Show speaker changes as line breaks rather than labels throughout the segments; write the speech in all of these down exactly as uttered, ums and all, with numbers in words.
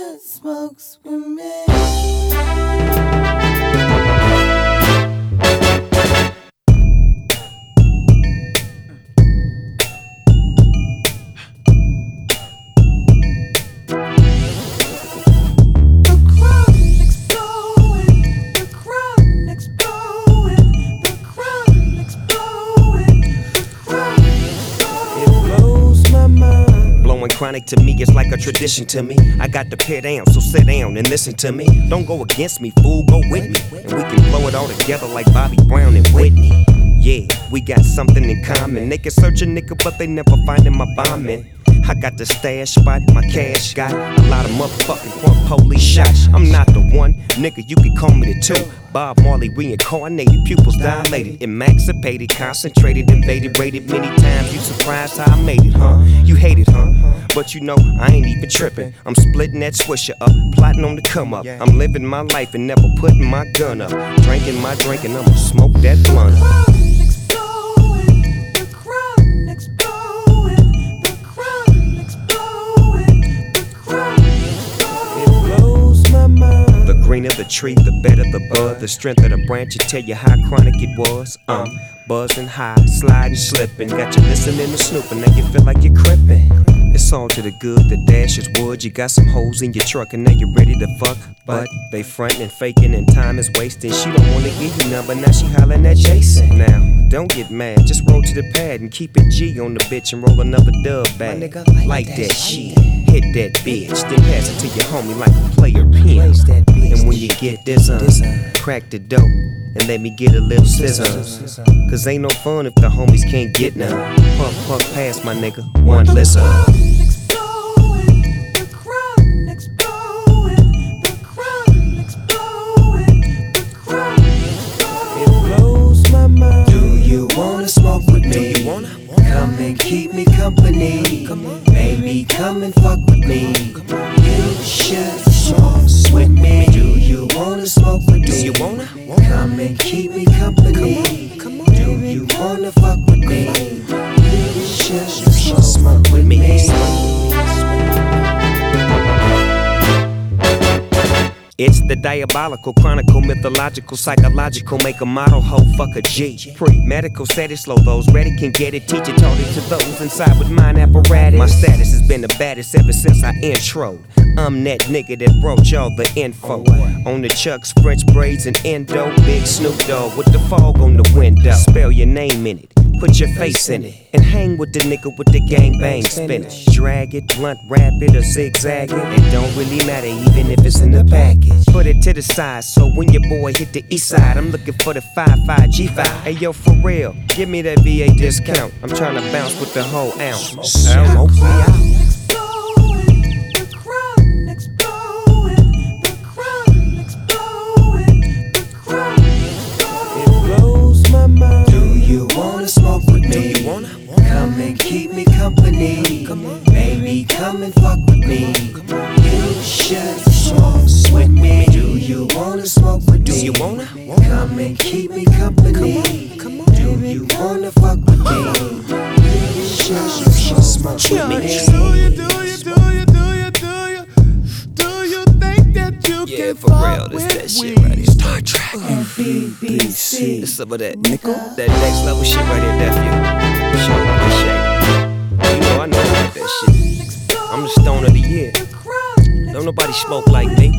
just smokes with me.
Chronic to me, it's like a tradition to me. I got the pit down, so sit down and listen to me. Don't go against me, fool, go with me. And we can blow it all together like Bobby Brown and Whitney. Yeah, we got something in common. They can search a nigga, but they never findin' my bombin'. I got the stash spot, my cash got a lot of motherfucking front police shots. I'm not the one, nigga, you can call me the two. Bob Marley reincarnated, pupils dilated, emancipated, concentrated, invaded, rated many times. You surprised how I made it, huh? You hate it, huh? But you know, I ain't even trippin'. I'm splitting that swisher up, plotting on the come up. I'm living my life and never putting my gun up. Drinking my drink and I'ma smoke that blunt. The greener the tree, the better the bud. The strength of the branch, it tell you how chronic it was. Um, buzzing high, sliding, slipping. Got you listening to snooping, now you feel like you're crippin'. It's all to the good, the dash is wood. You got some hoes in your truck and now you're ready to fuck. But they frontin' and faking and time is wasting. She don't wanna give you none, but now she hollering at Jason. Now, don't get mad, just roll to the pad and keep it G on the bitch and roll another dub bag. Like that shit, hit that bitch, then pass it to your homie like a player pin. And when you get this uh, crack the dope and let me get a little scissor. Cause ain't no fun if the homies can't get none. Puff, puff past my nigga, one listen.
Do you wanna smoke with me? Come and keep me company. Baby, come and fuck with me. You should smoke with me. Do you wanna smoke with me?
Do you wanna?
Come and keep me company. Do you wanna fuck with me? You should smoke with me.
It's the diabolical, chronicle, mythological, psychological. Make a model, hoe, fuck a G. Pre-medical, said it slow, those ready can get it. Teach it, taught it to those inside with mind apparatus. My status has been the baddest ever since I introed. I'm that nigga that brought y'all the info. On the Chucks, French braids, and endo. Big Snoop Dogg with the fog on the window. Spell your name in it, put your face in it, and hang with the nigga with the gang bang spinach. Drag it, blunt, rapid, or zigzag it. It don't really matter even if it's in the package. Put it to the side, so when your boy hit the east side, I'm looking for the five five G five. Hey yo, for real, give me that V A discount. I'm trying to bounce with the whole ounce. Smoke me out.
Do you wanna smoke with me? Come and keep me company. Baby, come and fuck with me. You should smoke with me. Do you wanna smoke with me?
Do you wanna?
Come and keep me company. Do you wanna fuck with me? You should smoke with me.
Do you, do you, do you, do you, do you, do you think that you
Yeah,
can
for real,
fuck
this
with
that shit
me?
right here. Star Trek.
B B C.
It's some of that nickel, that next level shit right here, nephew. Show appreciate it. You know I know about that shit. I'm the stone of the year. Don't nobody smoke like me.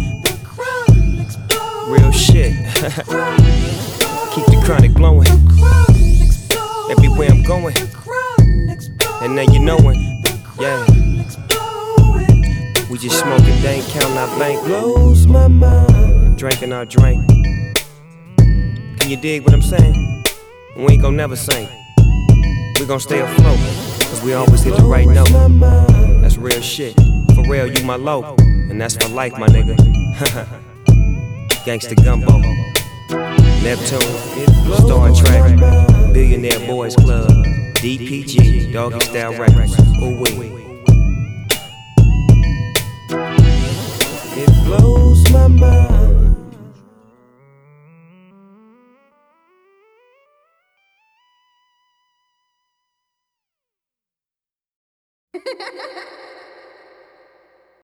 Real shit. Keep the chronic blowing. Everywhere I'm going. And now you knowin'. Yeah. We just smoking, they ain't counting our bank.
Blows my mind.
Drinking our drink. Can you dig what I'm saying? We ain't gon' never sing. We gon' stay afloat, cause we always hit the right note. That's real shit. For real, you my low. And that's for life, my nigga. Gangsta Gumbo, Neptune, Star Trek, Billionaire Boys Club, D P G, Doggy Style Records. Ooh wee.